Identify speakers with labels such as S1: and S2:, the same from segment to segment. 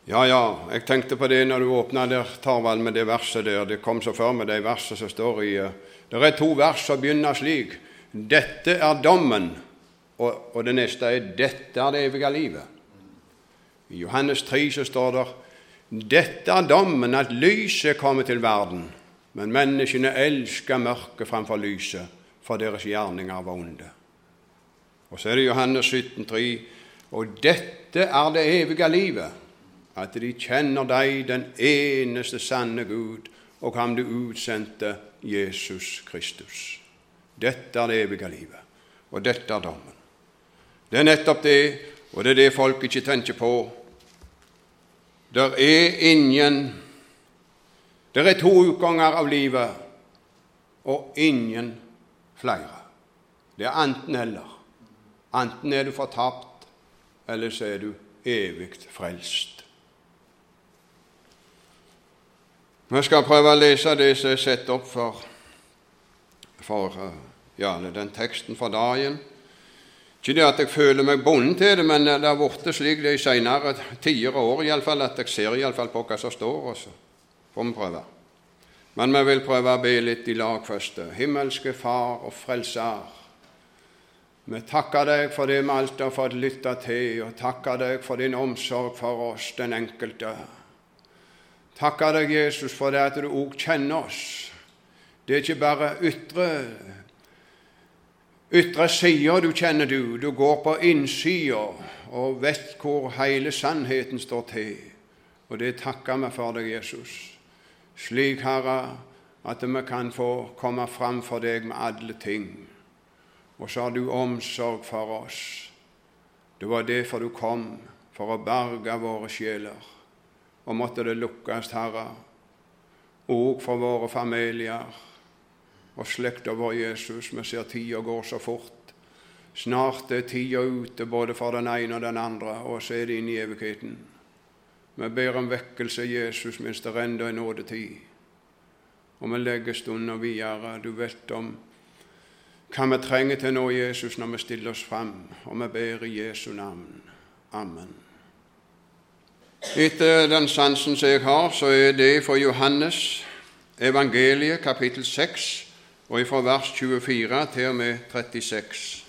S1: Ja, jeg tenkte på det når du åpnet der, Tarvald, med det verset der. Det kom så for meg, det verset som står i... Det er 2 vers som begynner slik. Dette er dommen, og det neste er dette er det evige livet. I Johannes 3 så står det, dette er dommen, at lyset kommer til verden, men menneskene elsker mørket framfor lyset, for deres gjerninger var onde. Og så er det Johannes 17,3, og dette er det evige livet, at de kjenner deg, den eneste sanne Gud, og ham du utsendte, Jesus Kristus. Dette er det evige livet, og dette er dommen. Det er nettopp det, og det er det folk ikke tenker på. Det er 2 utganger av livet, og ingen flere. Det er enten eller. Enten er du fortapt, eller så er du evigt frelst. Vi skal prøve å lese det som er sett opp for den teksten for dagen. Ikke det at jeg føler meg bundet til det, men det har vært slik det i senere tider år i alle fall, at jeg ser i alle fall på hva som står, og så får vi prøve. Men vi vil prøve å be litt i lag først. Himmelske Far og Frelser, vi takker deg for det vi alt har fått lytte til, og takker deg for din omsorg for oss, den enkelte. Takker deg, Jesus, for det at du også kjenner oss. Det er ikke bare ytre sider du kjenner du går på innsiden og vet hvor hele sannheten står til. Og det takker vi for deg, Jesus. Slik, Herre, at vi kan få komme fram for deg med alle ting. Og så har du omsorg for oss. Det var derfor du kom, for å berge våre sjeler. Og måtte det lukkes, Herre, og for våre familier og slekter vår, Jesus. Vi ser tida går så fort. Snart er tida ute både for den ene og den andre, og så er det inn i evigheten. Vi ber om vekkelse, Jesus, mens det renner en nådetid. Og vi legger stunder videre. Du vet om hva vi trenger til nå, Jesus, når vi stiller oss frem. Og vi ber i Jesu navn. Amen. Etter den sansen som jeg har, så er det fra Johannes evangeliet, kapittel 6, og fra vers 24 til og med 36.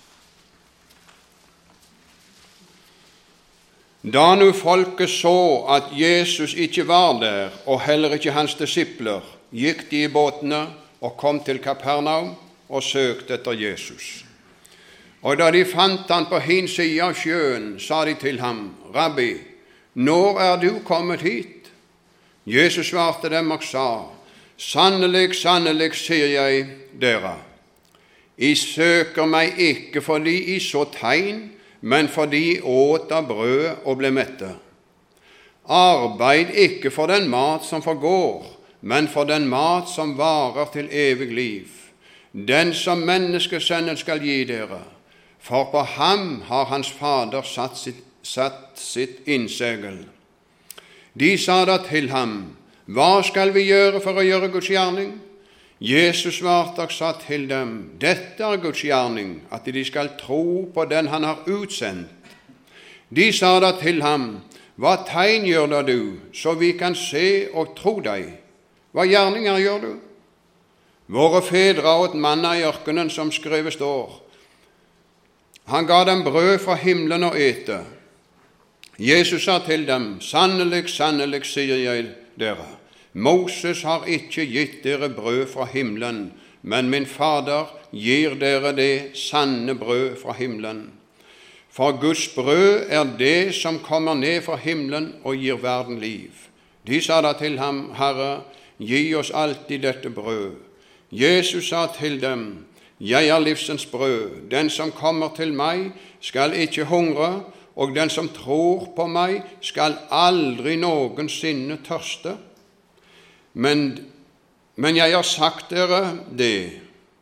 S1: Da nu folket så at Jesus ikke var der, og heller ikke hans disipler, gikk de i båtene og kom til Kapernaum og søkte etter Jesus. Og da de fant han på hin side av sjøen, sa de til ham, Rabbi, når er du kommet hit? Jesus svarte dem og sa, sannelig, sannelig, sier jeg dere, I søker meg ikke fordi I så tegn, men fordi I åt av brød og ble mette. Arbeid ikke for den mat som forgår, men for den mat som varer til evig liv, den som menneskesønnen skal gi dere, for på ham har hans fader satt sitt innsegel. De sa da til ham, hva skal vi gjøre for å gjøre Guds gjerning? Jesus svarte og sa til dem, dette er Guds gjerning, at de skal tro på den han har utsendt. De sa da til ham, hva tegn gjør da du, så vi kan se og tro deg? Hva gjerninger gjør du? Våre fedre åt manna i ørkenen, som skrevet står. Han ga dem brød fra himmelen å ete. Jesus sa til dem, sannelig, sannelig, sier jeg dere, Moses har ikke gitt dere brød fra himmelen, men min Fader gir dere det sanne brød fra himmelen. For Guds brød er det som kommer ned fra himmelen og gir verden liv. De sa da til ham, Herre, gi oss alltid dette brød. Jesus sa til dem, jeg er livsens brød. Den som kommer til meg skal ikke hungre, og den som tror på meg skal aldri noensinne tørste. Men jeg har sagt dere det,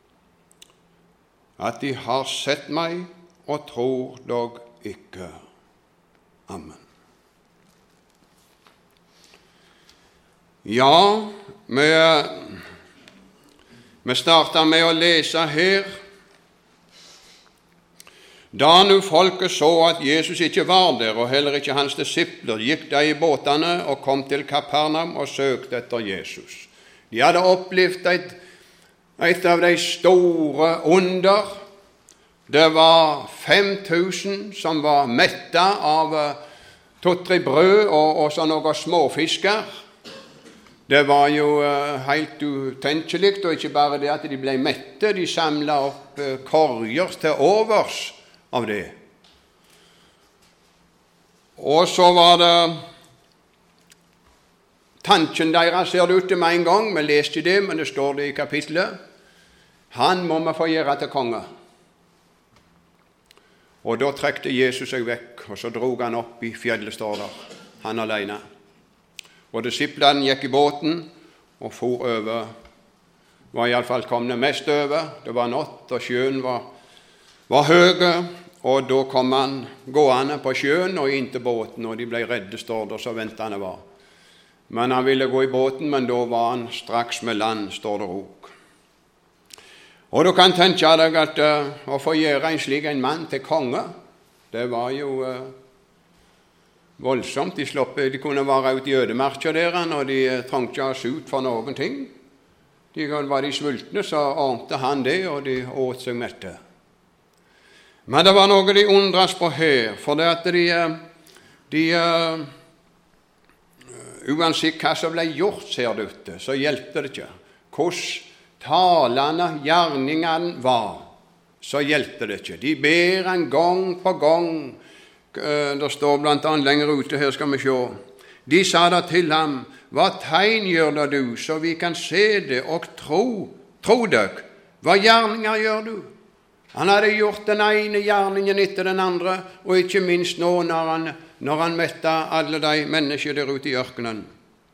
S1: at de har sett meg og tror dog ikke. Amen. Ja, vi starter med å lese her. Da nu folket så at Jesus ikke var der, og heller ikke hans disipler, gikk de i båtene og kom til Kapernaum og søkte etter Jesus. De hadde opplevd et av de store under. Det var 5000 som var mettet av 2-3 brød og så noen småfisker. Det var jo helt utenkelig, og ikke bare det at de ble mette, de samlet opp korger til overs av det. Og så var det tanken deres, ser det ut til med en gang, vi leste det, men det står det i kapitlet. Han må vi få gjøre til konge. Og da trekte Jesus seg vekk, og så drog han opp i fjellet, står der, han alene. Og disiplene gikk i båten og for over, var i alle fall kommet mest over. Det var natt, og sjøen var høye, og da kom han gående på sjøen og inn til båten, og de ble redde, står der, så ventet han var. Men han ville gå i båten, men da var han straks med land, står det også. Og du kan tenke deg at å få gjøre en slik en mann til konge, det var jo voldsomt. De kunne være ute i ødemarka der, og de trengte ikke oss ut for noen ting. Var de sultne, så ordnet han det, og de åt seg mette. Men det var noe de undres på her, for det at uansett hva som ble gjort, ser det ute, så hjelpte det ikke. Hvordan talene, gjerningene var, så hjelpte det ikke. De ber en gang på gang. Det står blant annet lenger ute, her skal vi se. De sa da til ham, hva tegn gjør da du, så vi kan se det og tro deg? Hva gjerninger gjør du? Han hadde gjort den ene gjerningen etter den andre, og ikke minst nå når han mettet alle de mennesker der ute i ørkenen.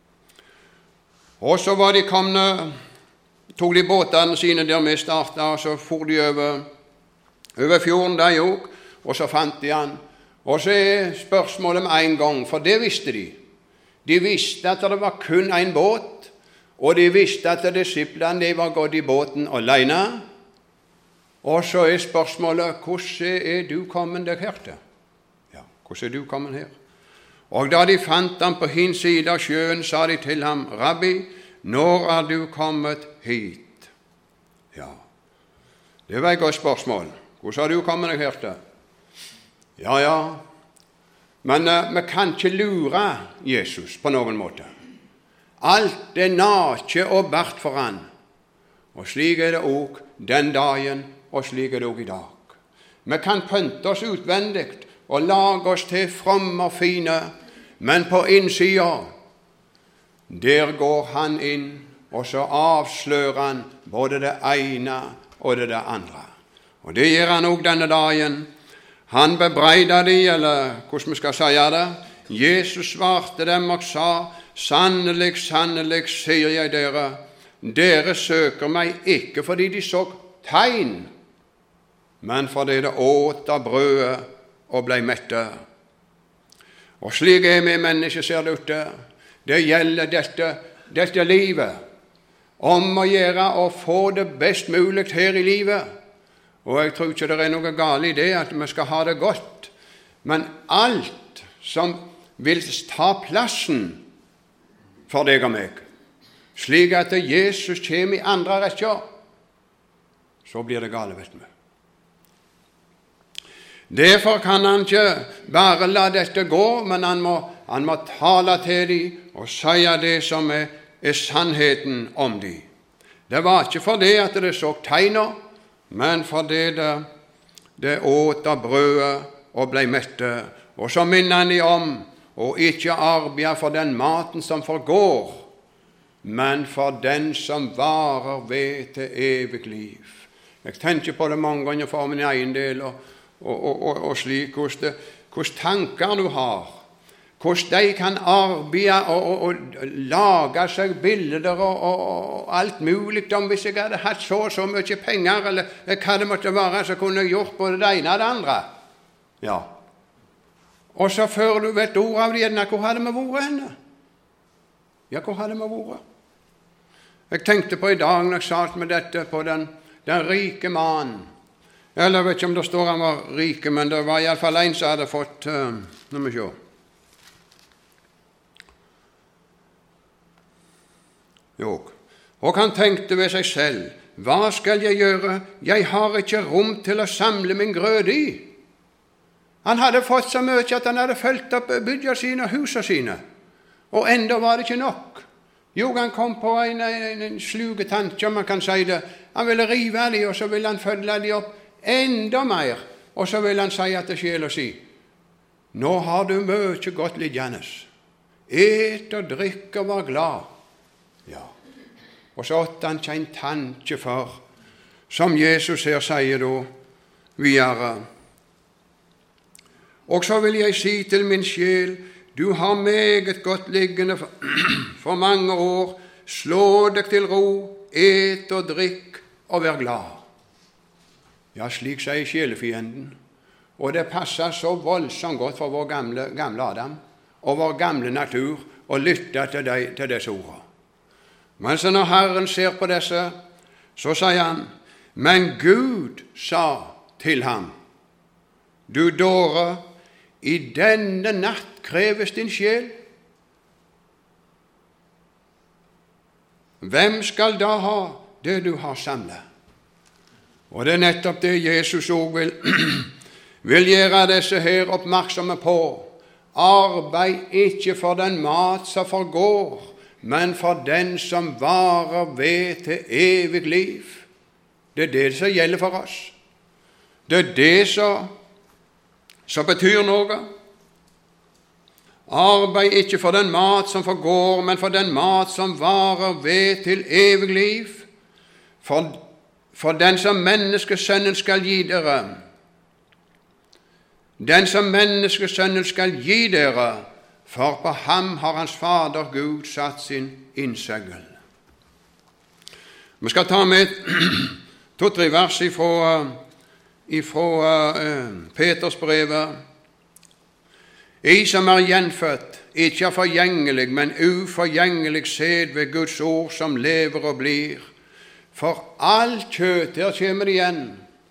S1: Og så var de kommet, tog de båtene sine der vi startet, og så for de over fjorden der jo, og så fant de han. Og så spørsmålet med en gang, for det visste de. De visste at det var kun en båt, og de visste at disiplene de var gått i båten alene. Og så spørsmålet, hvordan du kommet deg her til? Ja, hvordan du kommet her? Og da de fant ham på hin side av sjøen, sa de til ham, Rabbi, når du kommet hit? Ja, det var et godt spørsmål. Hvordan har du kommet deg her til? Ja, men vi kan ikke lure Jesus på noen måte. Alt nake og bart for han. Og slik det også den dagen, og slik det også i dag. Vi kan pynte oss utvendig og lage oss til fromme og fine, men på innsida, der går han inn, og så avslører han både det ene og det andre. Og det gjør han også denne dagen. Han bebreider de, eller hvordan vi skal si det. Jesus svarte dem og sa, sannelig, sannelig, sier jeg dere søker meg ikke fordi de så tegn, men fordi det åt av brødet og ble mette. Og slik vi mennesker, ser det ute. Det gjelder dette livet, om å gjøre og få det best mulig her i livet. Og jeg tror ikke det noe galt i det at vi skal ha det godt, men alt som vil ta plassen for deg og meg, slik at Jesus kommer i andre rekker, så blir det galt, vet vi. Derfor kan han ikke bare la dette gå, men han må tale til dem og si det som sannheten om dem. Det var ikke for det at det så tegner, men fordi det åt av brødet og ble mette. Og så minner han dem om å ikke arbeide for den maten som forgår, men for den som varer ved til evig liv. Jeg tenker på det mange ganger for min egen del, og slik, hvordan tanker du har, hvordan de kan arbeide og lage seg bilder og alt mulig om. Hvis jeg hadde hatt så mye penger, eller hva det måtte være, så kunne jeg gjort både det ene og det andre. Ja. Og så før du vet ord av det igjen, hvor hadde vi vært henne? Ja, hvor hadde vi vært? Jeg tenkte på i dag når jeg satt med dette på den rike mannen. Eller jeg vet ikke om det står han var rike, men det var i alle fall en som hadde fått, nå må vi se. Jo, og han tenkte ved seg selv, hva skal jeg gjøre? Jeg har ikke rom til å samle min grøde i. Han hadde fått så mye at han hadde følt opp bygda sine og huset sine, og enda var det ikke nok. Jo, han kom på en sluge tanke, om man kan si det. Han ville rive de, og så ville han følge de opp enda mer, og så ville han si at det sjel og si, nå har du mye godt liggende. Et og drikk og var glad. Ja. Og så åtte han ikke en tanke for, som Jesus her sier da, videre. Og så vil jeg si til min sjel, du har meget godt liggende for mange år, slå deg til ro, et og drikk og vær glad. Ja, slik sier sjelefienden, og det passer så voldsomt godt for vår gamle Adam og vår gamle natur å lytte til disse ordene. Men så når Herren ser på disse, så sier han, men Gud sa til ham, du dåre, i denne natt kreves din sjel. Hvem skal da ha det du har samlet? Og det er nettopp det Jesus også vil gjøre disse her oppmerksomme på. Arbeid ikke for den mat som forgår, men for den som varer ved til evig liv. Det er det som gjelder for oss. Det er det som betyr noe. Arbeid ikke for den mat som forgår, men for den mat som varer ved til evig liv. For den som menneskesønnen skal gi dere. Den som menneskesønnen skal gi dere, for på ham har hans Fader Gud satt sin innsegl. Vi skal ta med 2-3 vers ifra Peters brevet. I som er gjenfødt, ikke er forgjengelig, men uforgjengelig sæd ved Guds ord som lever og blir. For alt kjøtt, der kommer det igjen,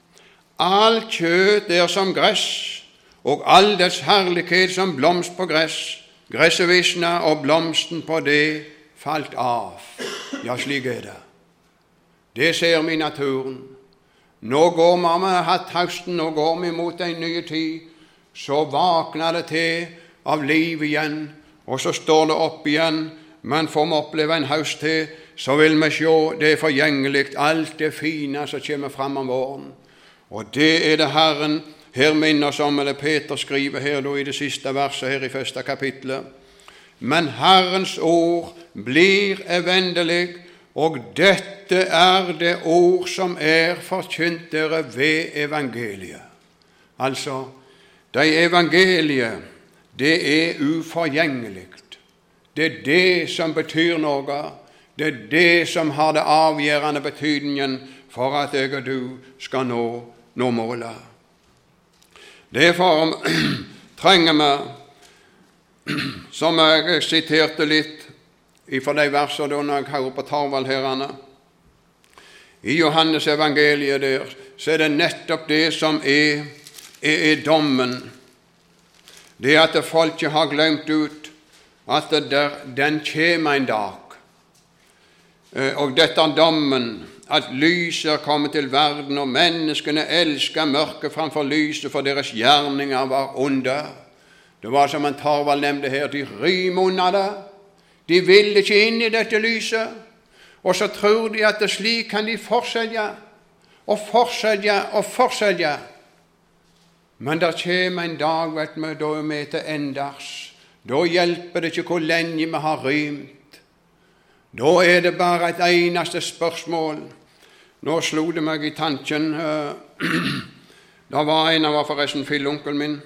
S1: alt kjøtt er som gress, og all dets herlighet som blomst på gress. Gresset visna, og blomsten på det falt av. Ja, slik er det. Det ser vi i naturen. Nå går vi, om vi har hatt høsten, nå går vi mot en ny tid, så vakner det til av liv igjen, og så står det opp igjen, men får vi oppleve en høst til, så vil vi se det er forgjengelig, alt det fine som kommer frem om våren. Og det er det Herren her minner oss om, eller Peter skriver her da, i det siste verset her i 1. kapitlet. Men Herrens ord blir evendelig, og dette er det ord som er forkynt dere ved evangeliet. Altså, det evangeliet, det er uforgjengelig. Det er det som betyr noe. Det er det som har det avgjørende betydningen for at jeg og du skal nå målet. Derfor trenger vi, som jeg siterte litt fra de versene da når jeg hører på Tarvald herrene, i Johannes evangeliet der, så er det nettopp det som er dommen. Det at folket har glemt ut at den kommer en dag. Og dette er dommen, at lyset er kommet til verden, og menneskene elsker mørket framfor lyset, for deres gjerninger var onde. Det var som en Tarvald nevnte her, de rymer unna det. De vil ikke inn i dette lyset, og så tror de at slik kan de fortsette, og fortsette, og fortsette. Men der kommer en dag, vet vi, da er vi til enders. Da hjelper det ikke hvor lenge vi har rymt. Da er det bare et eneste spørsmål. Nå slo det meg i tanken, det var en, han var forresten fillonkelen min.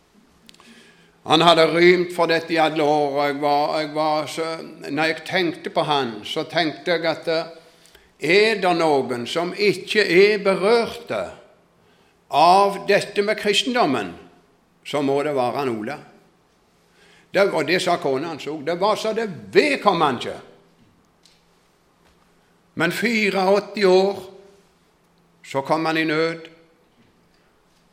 S1: Han hadde rymt for dette i alle år, og når jeg tenkte på han, så tenkte jeg at er det noen som ikke er berørte av dette med kristendommen, så må det være han Ola. Og det sa kona hans også. Det var så det vedkom han ikke. Men 84 år, så kom han i nød.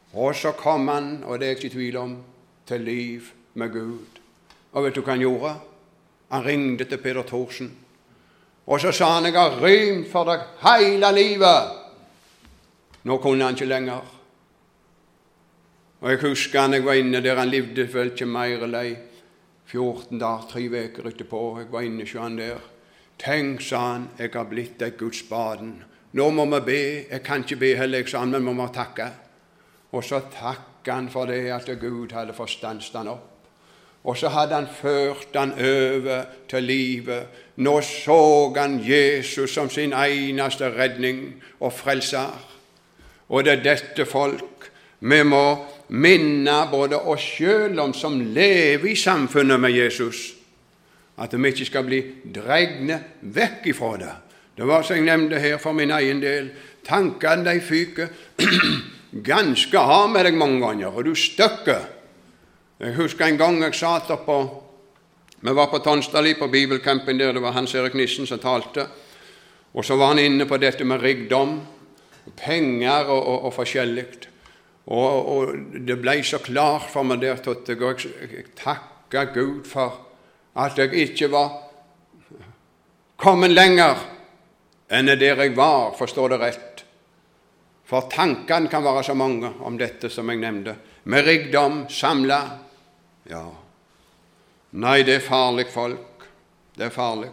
S1: Og så kom han, og det er ikke tvil om, til liv med Gud. Og vet du hva han gjorde? Han ringte til Peter Thorsen. Og så sa han, jeg har rymt for deg hele livet. Nå kunne han ikke lenger. Og jeg husker han, jeg var inne der, han levde vel ikke mer eller 14 dager, 3 veker etterpå. Jeg var inne hos han der. Tenk, sa han, jeg har blitt et Guds baden. Nå må vi be. Jeg kan ikke be heller, sa han, men vi må takke. Og så takket han for det at Gud hadde forstanset han opp. Og så hadde han ført han over til livet. Nå så han Jesus som sin eneste redning og frelser. Og det er dette folk vi må minne både oss selv om som lever i samfunnet med Jesus, at vi ikke skal bli dregne vekk ifra det. Det var som jeg nevnte her for min egen del. Tankene de fyker ganske av med deg mange ganger, og du støkker. Jeg husker en gang jeg satt oppe, vi var på Tonstadli på bibelcampen der, det var Hans Erik Nissen som talte, og så var han inne på dette med rikdom, penger og forskjelligt. Og det ble så klart for meg der, at jeg takket Gud for at jeg ikke var kommet lenger enn der jeg var, forstår det rett. For tankene kan være så mange om dette som jeg nevnte. Med rikdom, samlet. Ja. Nei, det er farlig folk. Det er farlig.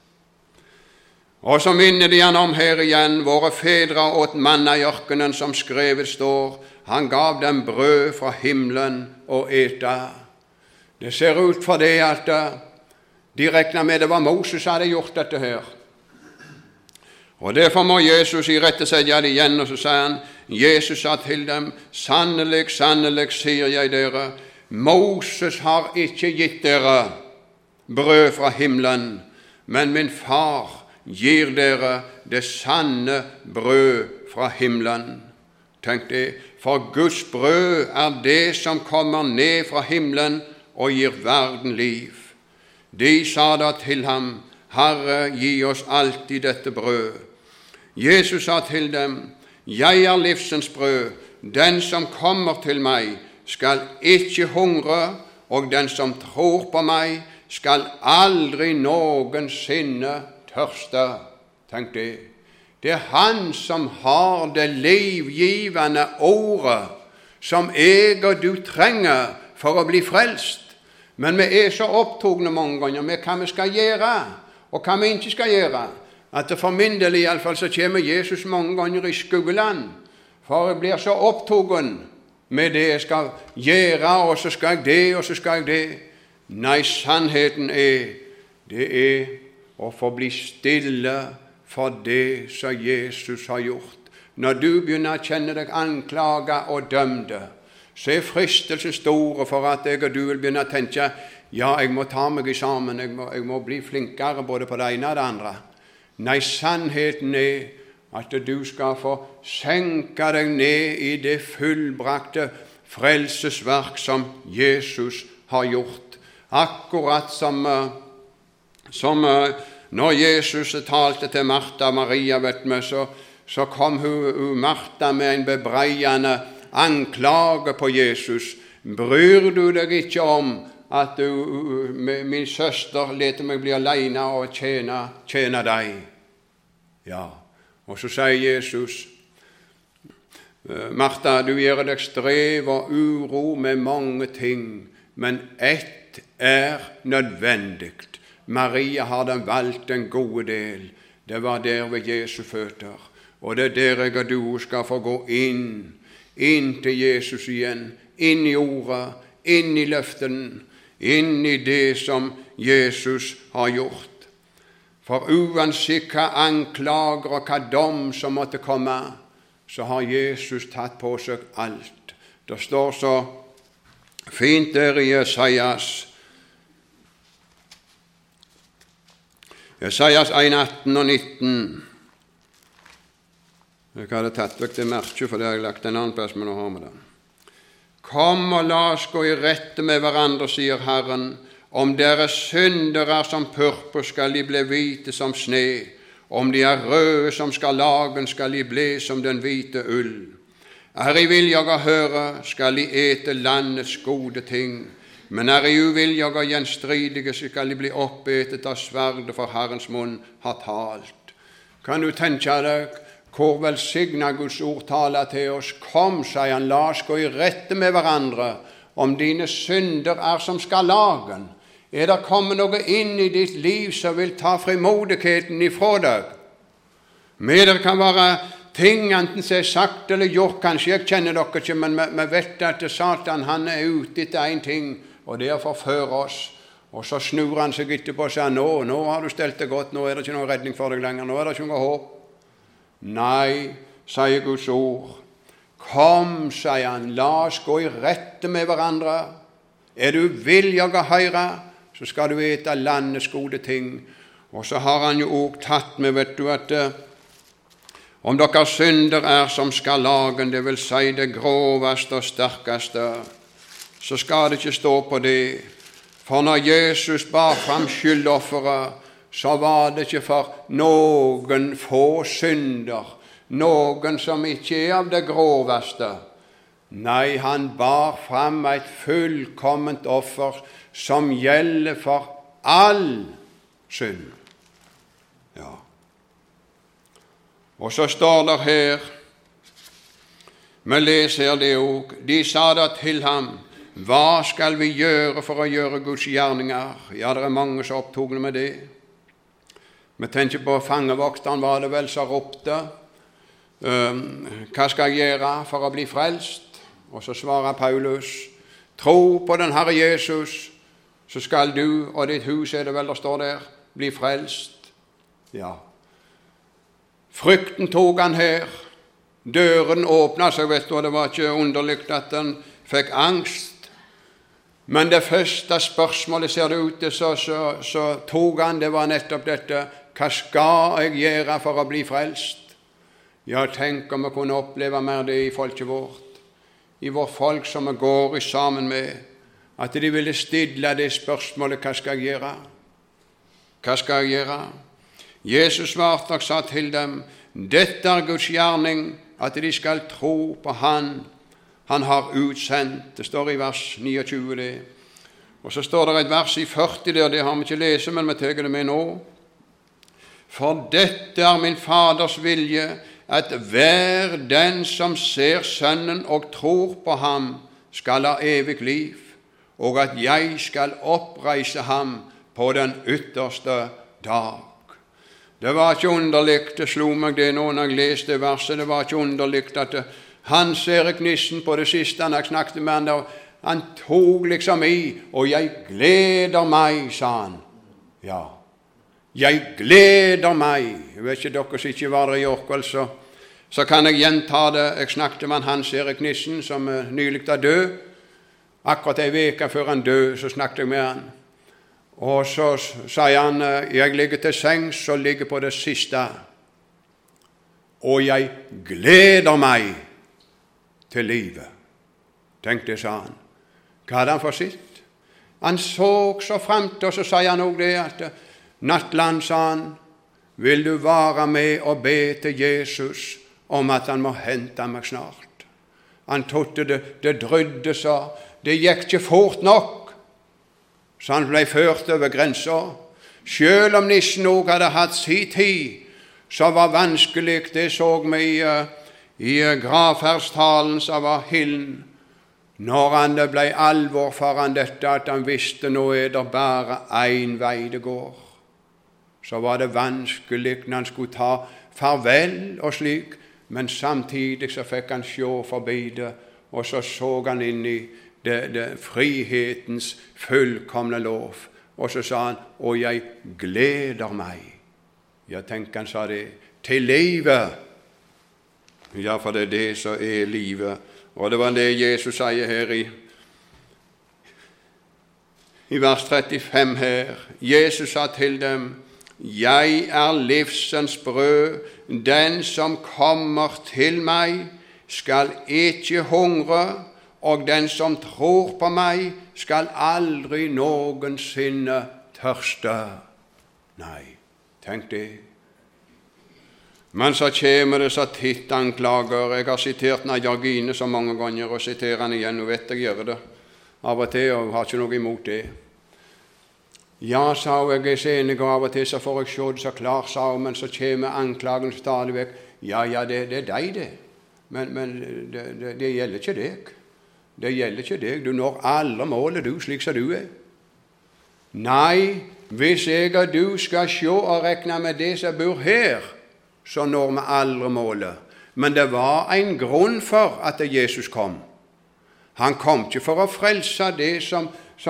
S1: Og så minner de han om her igjen, våre fedre åt manna i ørkenen, som skrevet står, han gav dem brød fra himmelen og ete. Det ser ut for det at de regnet med det var Moses som hadde gjort dette her. Og derfor må Jesus irettesette det igjen, og så sier han, Jesus sa til dem, sannelig, sannelig, sier jeg dere, Moses har ikke gitt dere brød fra himmelen, men min far gir dere det sanne brød fra himmelen. Tenk det, for Guds brød er det som kommer ned fra himmelen og gir verden liv. De sa da til ham, Herre, gi oss alltid dette brød. Jesus sa til dem, jeg er livsens brød, den som kommer til meg skal ikke hungre, og den som tror på meg skal aldri noensinne tørste. Tenk det. Det er han som har det livgivende ordet som jeg og du trenger for å bli frelst. Men vi er så opptogende mange ganger med hva vi skal gjøre, og hva vi ikke skal gjøre, at for min del i alle fall så kommer Jesus mange ganger i skuggeland, for jeg blir så opptogen med det jeg skal gjøre, og så skal jeg det, og så skal jeg det. Nei, sannheten det er å få bli stille for det som Jesus har gjort. Når du begynner å kjenne deg anklaget og dømte, så er fristelsen store for at jeg og du vil begynne å tenke, ja, jeg må ta meg sammen, jeg må bli flinkere både på det ene og det andre. Nei, sannheten at du skal få senke deg ned i det fullbrakte frelsesverk som Jesus har gjort. Akkurat som når Jesus talte til Martha og Maria, vet vi, så kom hun Martha med en bebreiende anklage på Jesus. Bryr du deg ikke om at min søster leter meg bli alene og tjene deg? Ja, og så sier Jesus, Martha, du gjør deg strev og uro med mange ting, men ett er nødvendig. Maria har den valgt en gode del. Det var der ved Jesu føtter. Og det er der jeg og du skal få gå inn til Jesus igjen, inn i ordet, inn i løften, inn i det som Jesus har gjort. For uansett hva anklager og hva dom som måtte komme, så har Jesus tatt på seg alt. Det står så fint der i Jesajas 1, 18 og 19. Jeg hadde tatt vekk det merket, for det har jeg lagt en annen plass, men nå har vi det. Kom og la oss gå i rette med hverandre, sier Herren. Om deres synder er som purpur, skal de bli hvite som sne. Om de er røde som skarlagen, skal de bli som den hvite ull. Er I vilja å høre, skal I ete landets gode ting, men er I uvilja og gjenstridige, skal I bli oppetet av sverdet, for Herrens munn har talt. Kan du tenke deg hvor velsigna Guds ord taler til oss? Kom, sier han, la oss gå I rette med hverandre, om dine synder som skarlagen. Det kommet noe inn I ditt liv som vil ta frimodigheten ifra deg? Med det kan være ting, enten som sagt eller gjort, kanskje jeg kjenner dere ikke, men vi vet at Satan han ute etter en ting, og det å forføre oss. Og så snur han seg etterpå og sier, nå har du stelt det godt, nå det ikke noen redning for deg lenger, nå det ikke noe håp. Nei, sier Guds ord. Kom, sier han, la oss gå I rette med hverandre. Du villig å høre, så skal du ete landets gode ting. Og så har han jo også tatt med, vet du, at om deres synder som skarlagen, det vil si det groveste og sterkeste, så skal det ikke stå på det. For når Jesus bar fram skyldofferet, så var det ikke for noen få synder, noen som ikke av det groveste. Nei, han bar fram et fullkomment offer som gjelder for all synd. Ja. Og så står det her, vi leser det også, de sa da til ham, hva skal vi gjøre for å gjøre Guds gjerninger? Ja, det mange som opptog med det. Vi tenker på fangevokteren, var det vel, som ropte, hva skal jeg gjøre for å bli frelst? Og så svarer Paulus, tro på den Herre Jesus, så skal du og ditt hus, det vel der står der, bli frelst. Ja. Frykten tok han her. Døren åpnet seg, vet du, og det var ikke underlig at han fikk angst. Men det første spørsmålet ser det ut til, så tok han, det var nettopp dette, hva skal jeg gjøre for å bli frelst? Ja, tenk om vi kunne oppleve mer det I folket vårt, I vårt folk som vi går sammen med, at de ville stille det spørsmålet, hva skal jeg gjøre? Hva skal jeg gjøre? Jesus svarte og sa til dem, dette Guds gjerning, at de skal tro på Han har utsendt. Det står I vers 29 det. Og så står det et vers I 40 der, det har vi ikke lest, men vi tar det med nå. For dette min Faders vilje, at hver den som ser Sønnen og tror på ham, skal ha evig liv, og at jeg skal oppreise ham på den ytterste dag. Det var ikke underlig, det slo meg det nå når jeg leste verset, det var ikke underlig at Hans Erik Nissen på det siste han snakket med han der, han tog liksom I, og jeg gleder meg, sa han. Ja, jeg gleder meg. Jeg vet ikke dere som ikke var der I år, så kan jeg gjenta det. Jeg snakket med Hans Erik Nissen, som nylig død. Akkurat en veke før han død, så snakket jeg med han. Og så sier han, jeg ligger til sengs og ligger på det siste. Og jeg gleder meg til livet. Tenk det, sa han. Hva hadde han for sitt? Han så fremt, og så sier han også det, at nattland, sa han, vil du være med og be til Jesus om at han må hente meg snart? Han trodde det drødde, så det gikk ikke fort nok, så han ble ført over grenser. Selv om nissen også hadde hatt sin tid, så var vanskelig, det så vi I gravferdstalen som var hilden, når han det ble alvor for han dette, at han visste nå det bare en vei det går. Så var det vanskelig når han skulle ta farvel og slik, men samtidig så fikk han se forbi det, og så han inn I det frihetens fullkomne lov. Og så sa han, og jeg gleder meg. Jeg tenker han sa det, til livet. Ja, for det det som livet. Og det var det Jesus sier her I vers 35 her. Jesus sa til dem, jeg livsens brød, den som kommer til meg skal ikke hungre, og den som tror på meg skal aldri noensinne tørste. Nei, tenk det. Men så kommer det så titt anklager. Jeg har sitert Jørgine så mange ganger, og siterer han igjen, og vet jeg gjør det av og til, og har ikke noe imot det. Ja, sa hun, jeg så enig, og av og til så får jeg se det så klart, sa hun, men så kommer anklagen stadig vekk. Ja, det er deg det, men det gjelder ikke deg. Det gjelder ikke deg, du når alle målet du, slik som du er. Nei, hvis jeg og du skal se og regne med det som bor her, så når vi aldri målet. Men det var en grunn for at Jesus kom. Han kom ikke for å frelse det som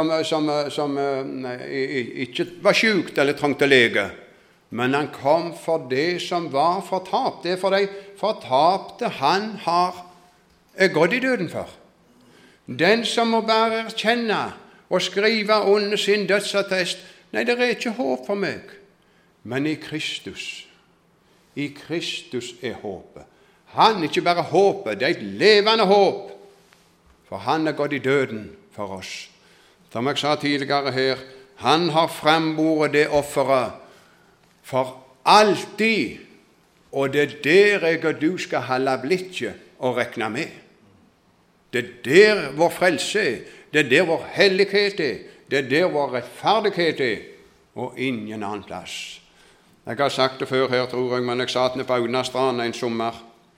S1: ikke var sykt eller trengte lege, men han kom for det som var fortapt. Det er for de fortapte han er gått i døden for. Den som må bare erkjenne og skrive under sin dødsattest, nei, det er ikke håp for meg, men i Kristus. I Kristus er håpet. Han ikke bare håpet, det er et levende håp, for han er gått i døden for oss. Som jeg sa tidligere her, han har frembordet det offeret for alltid, og det er der jeg og du skal holde blikket og regne med. Det er der vår frelse er, det er der vår hellighet er, det er der vår rettferdighet er, og ingen annen plass. Jeg har sagt det før her, tror jeg, men jeg satt ned på Aunastrand en sommer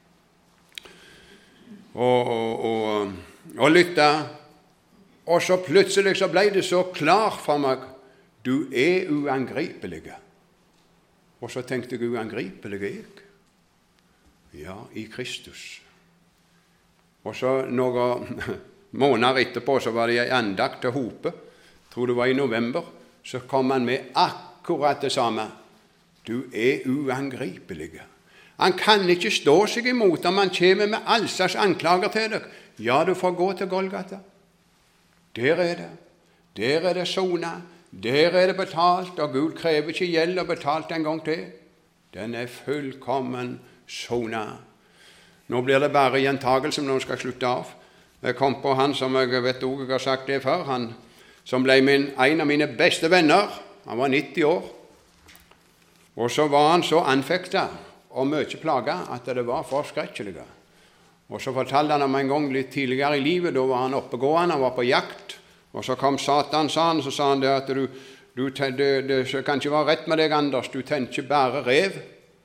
S1: og lyttet, og så plutselig så ble det så klart for meg, du er uangripelig. Og så tenkte jeg, uangripelig er jeg? Ja, i Kristus. Og så noen måneder etterpå så var det en andakt til Hope, tror det var i november, så kom han med akkurat det samme. Du er uangripelig. Han kan ikke stå seg imot om han kommer med all slags anklager til deg. Ja, du får gå til Golgata. Der er det. Der er det sonet. Der er det betalt, og Gud krever ikke gjeld og betalt en gang til. Den er fullkommen sonet. Nå blir det bare gjentagelse når vi skal slutte av. Jeg kom på han som jeg vet også, jeg har sagt det før, han som ble en av mine beste venner. Han var 90 år. Og så var han så anfektet og mye plaget at det var for skrekkelig. Og så fortalte han om en gang litt tidligere i livet, da var han oppegående, han var på jakt, og så kom Satan, sa han, så sa han det at det kan ikke være rett med deg, Anders, du tenker bare rev.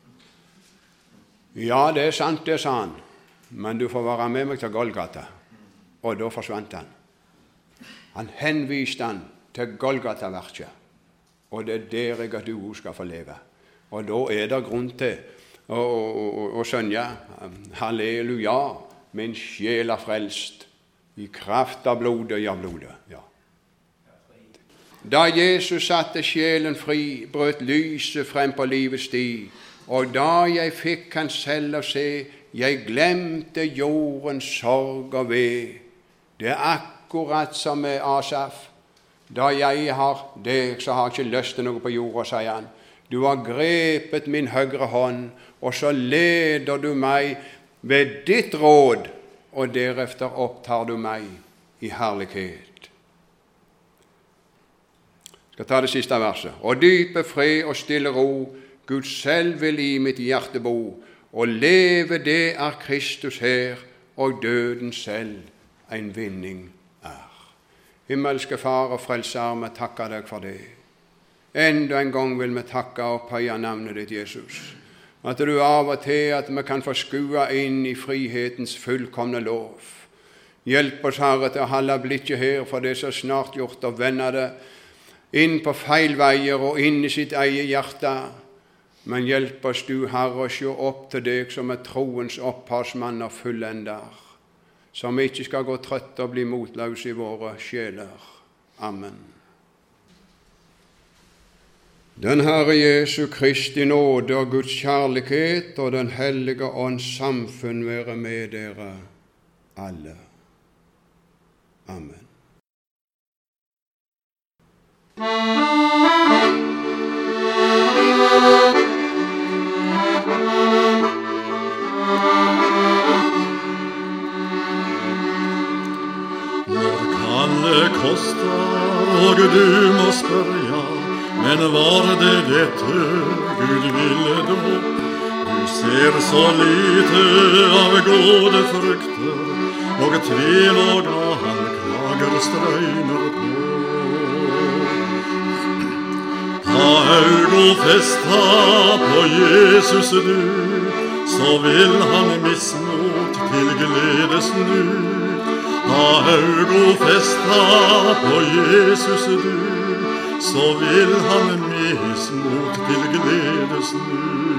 S1: Ja, det er sant, det, sa han, men du får være med meg til Golgata. Og da forsvant han. Han henviste han til Golgata-verket, og det er der jeg og du skal få leve. Og da er det grunn til å synge halleluja, min sjel er frelst i kraft av blodet, ja blodet. Ja. Da Jesus satte sjelen fri, brøt lyset frem på livets sti, og da jeg fikk han selv å se, jeg glemte jordens sorg og ved. Det er akkurat som med Asaf. Da jeg har deg, så har jeg ikke lyst til noe på jorda, sier han. Du har grepet min høyre hånd, og så leder du meg ved ditt råd, og derefter opptar du meg i herlighet. Jeg skal ta det siste verset. Og dype fred og stille ro, Gud selv vil i mitt hjerte bo, og leve det er Kristus her, og døden selv en vinning er. Himmelske Far og Frelser, vi takker deg for det. Enda en gang vil vi takke og opphøye navnet ditt, Jesus. At du av og til at vi kan få skue inn i frihetens fullkomne lov. Hjelp oss, Herre, til å holde blikket her, for det er så snart gjort å vende det inn på feil veier og inn i sitt eget hjerte. Men hjelp oss, du, Herre, å se opp til deg som er troens opphavsmann og fullender, så vi ikke skal gå trøtte og bli motløse i våre sjeler. Amen. Den Herre Jesu Kristi nåde og Guds kjærlighet og den hellige ånds samfunn være med dere alle. Amen.
S2: Når kallet koster og du må spørre, men var det dette Gud ville da? ser så lite av gode frukter, og tvil og han klager strøyner på. Ha øg og festa på Jesus du, så vil han mismot til glede snu. Ha øg og festa på Jesus du, så vil han mismot til glede snu.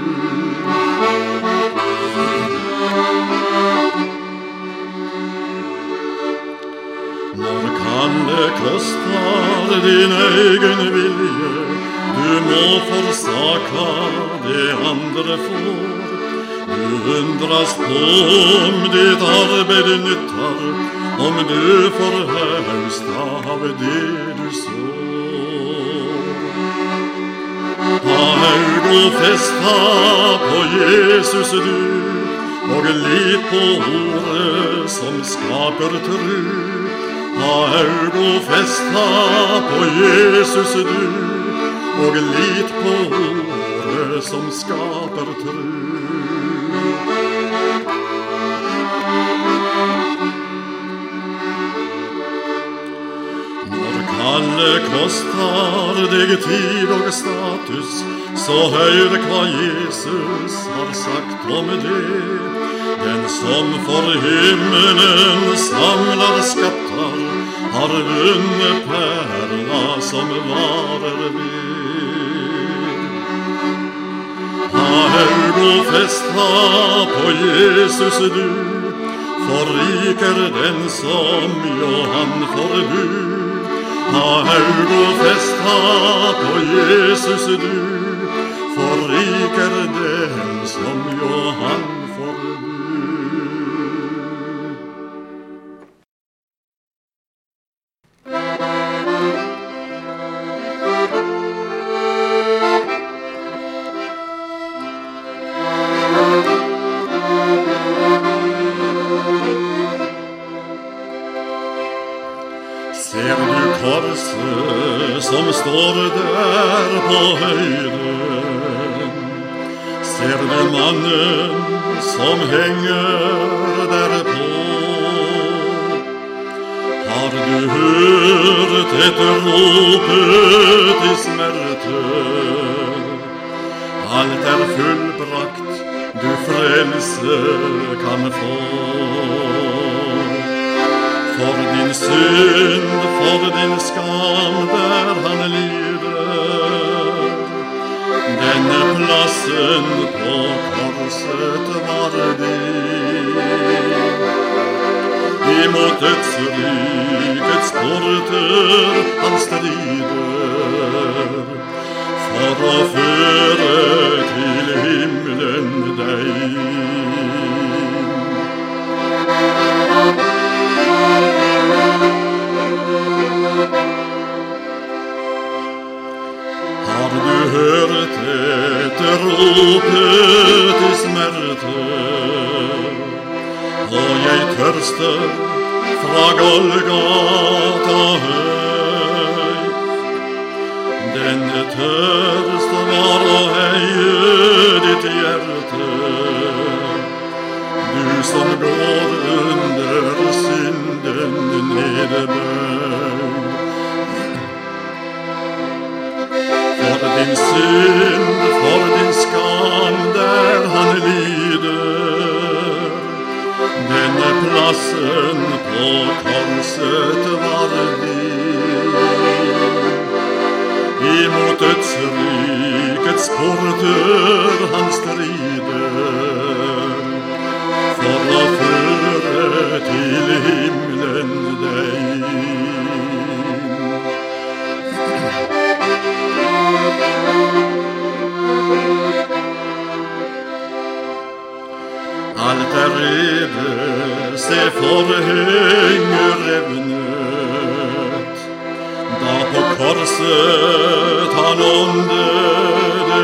S2: Når kallet kostar din egen vilje, du må forsaka det andre får. Du undras på om ditt arbeid nyttar, om du får høsta av det du sår. Ha øg og festa på Jesus du, og lit på ordet som skaper tru. Ha øg og festa på Jesus du, og lit på ordet som skaper tru. Når kallet kostar deg tid og status, så hør hva Jesus har sagt om det. Den som for himmelen samlar skatter, har vunnet perla som varer ved. Ha øg og festa på Jesus du, for rik den som Johan forbud. Ha øg og festa på Jesus du, for rik den som Johan forbud. Ser du korset som står der på høyden? Ser du mannen som henger derpå? Har du hørt etter ropet i smerte? Alt fullbrakt, du frelse kan få. For din synd, for din skam der han lider. Denne plassen på korset var din. Imot dødsrikets porter han strider, for å føre til himmelen deg. Har du hørt etter ropet i smerte? Og jeg tørster fra Golgata høy. Denne tørst var å eie ditt hjerte, du som går under synden nedebøyd. For din synd, for din skam der han lider. Denne plassen på korset var din. Imot dødsrikets porter han strider, for å føre til himmelen deg. Alt rede, se forhenget revnet, da på korset han åndede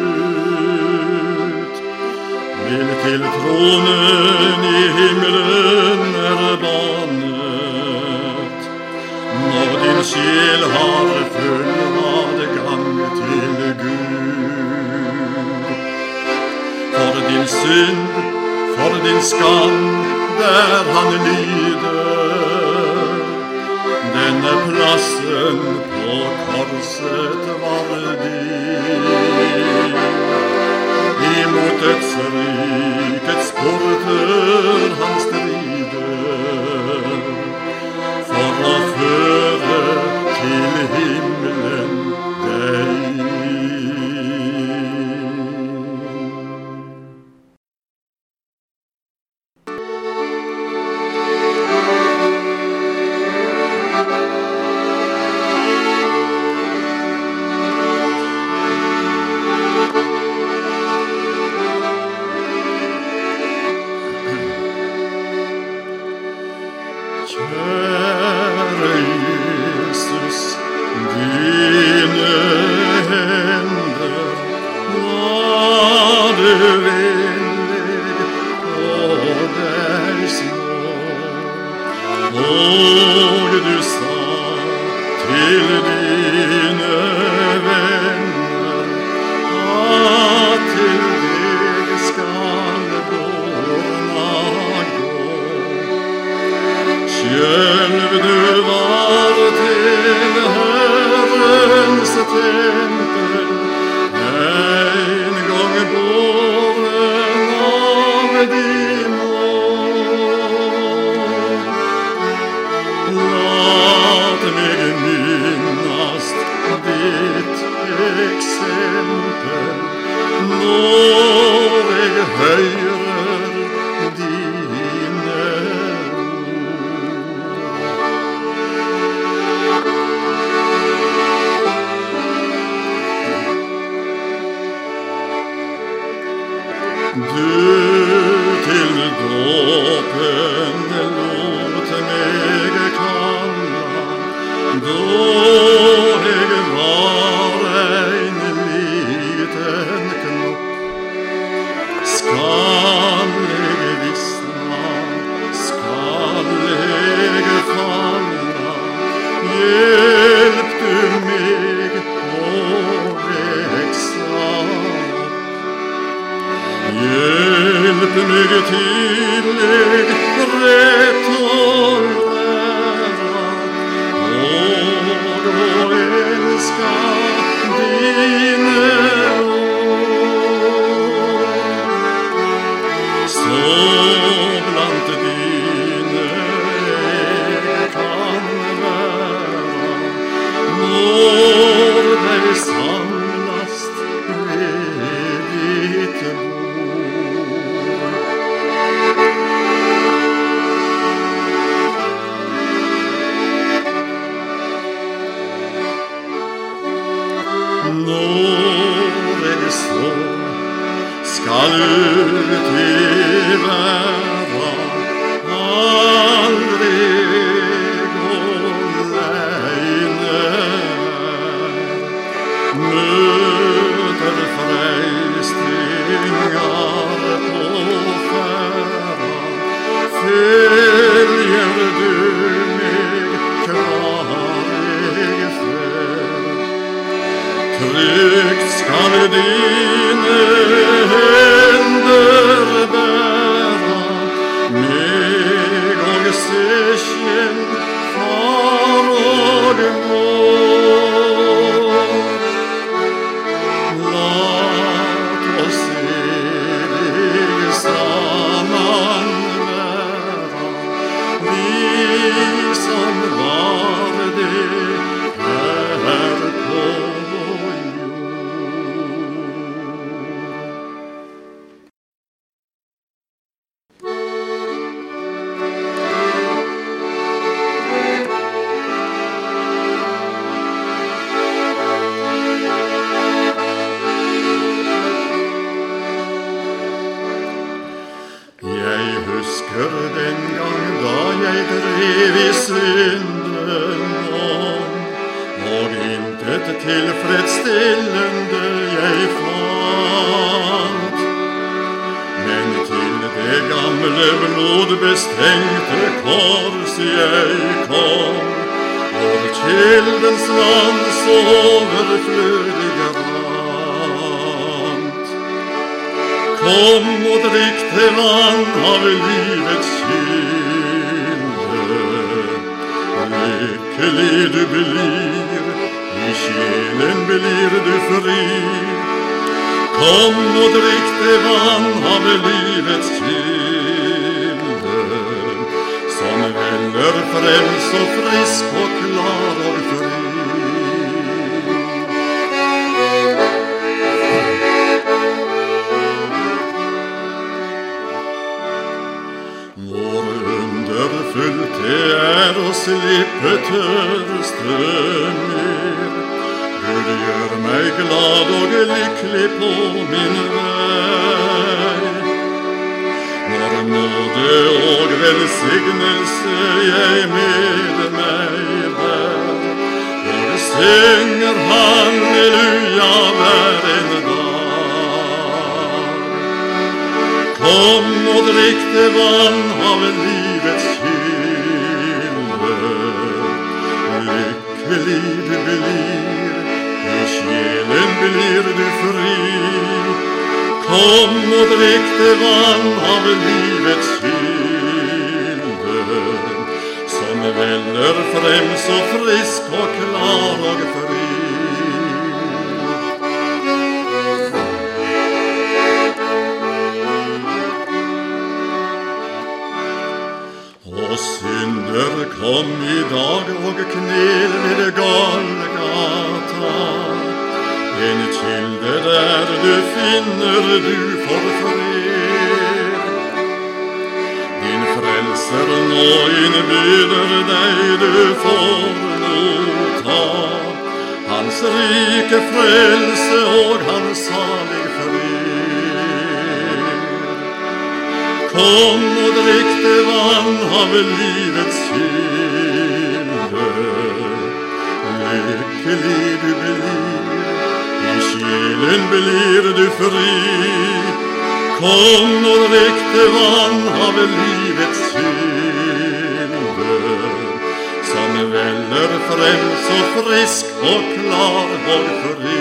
S2: ut. Vil til tronen i himmelen banet, når din sjel har full adgang til Gud. For din synd, for din skam der han lider. Denne plassen på korset var din. Imot dødsrikets porter han strider, for å føre til himmelen deg.
S3: tilfredsstillende jeg fant. Men til det gamle blodbestengte kors jeg kom, hvor kildens vanns overflødige rant.
S2: Kom og drikk til vann av livets kilde. Lykkelig du blir, i sjelen blir du fri. Kom og drikk til vann av livets kilde, som veller frem så frisk og klar og fri. Hvor underfullt det å slippe tørsten mer. Gud gjør meg glad og lykkelig på min vei. Når nåde og velsignelse jeg med meg bær, og synger halleluja hver en dag. Kom og drikk til vann av livets kilde. Lykkelig du blir, i sjelen blir du fri. Kom og drikk til vann av livets kilde, som veller frem så frisk og klar og fri. Og synder kom i dag og knel ved Golgata, en kilde der du finner du for fred. Din frelser nå innbyder deg du får motta, hans rike frelse og hans salig fred. Kom og drikk til vann av livets kilde. Lykkelig du blir, i sjelen blir du fri. Kom og drikk til vann av livets kilde, som veller frem så frisk og klar og fri.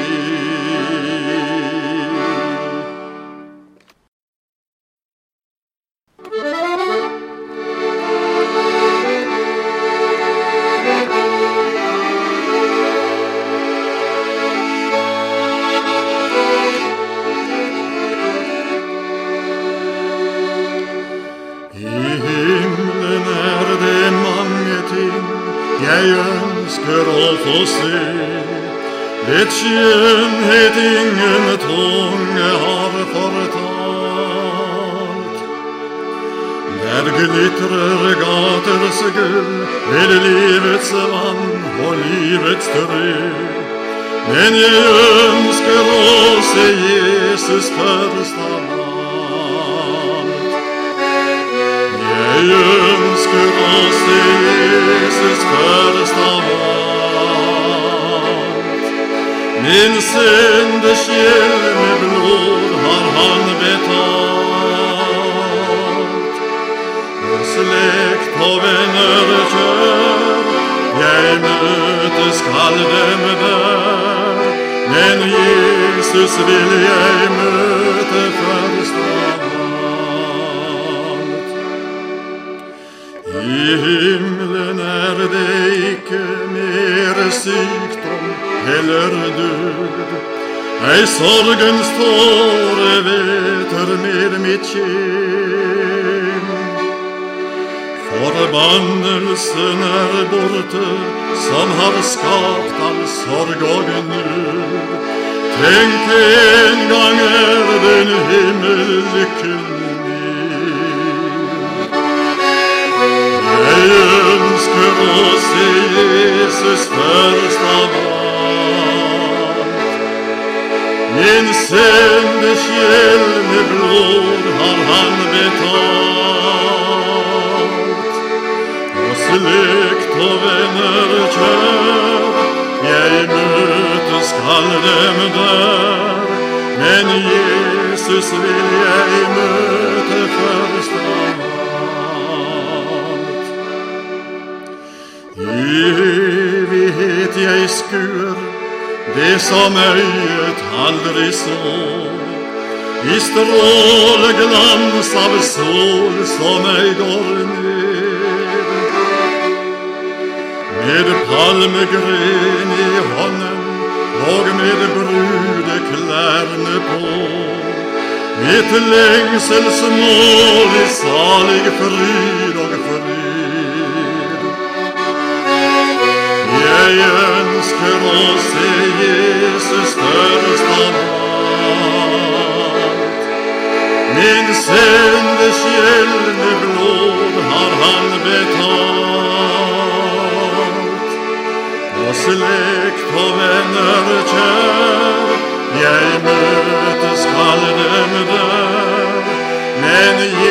S2: Jeg ønsker å få se, vet skjønnhet ingen tunge har fortalt. Der glitrer gaters gull ved livets vann og livets tre. Men jeg ønsker å se Jesus først av alt. Jeg ønsker å se Jesus først av alt. Min syndeskyld med blod har han betalt. Og slekt og venner kjør, jeg møte skal dem der. Men Jesus vil jeg møte først av alt. I himmelen det ikke mer sykdom eller død. Ei sorgens tåre veter med mitt kjem. Forbannelsen borte, som har skapt all sorg og nød. Tenk en gang den himmellykken Jeg ønsker å se Jesus først av alt. Min syndeskyld med blod har han betalt. Og slekt og venner kjør, jeg møte skal dem der. Men Jesus vil jeg møte først av alt. Evighet jeg skuer, det som øyet aldri så. I stråleglans av sol som ei går ned, med palmegren i hånden og med brudeklærne på, mitt lengselsmål i salig fryd og frid. Jeg ønsker å se Jesus størst av alt. Min syndes gjeldne blod har han betalt. Og slekt og venner kjær, jeg møte skal dem der, men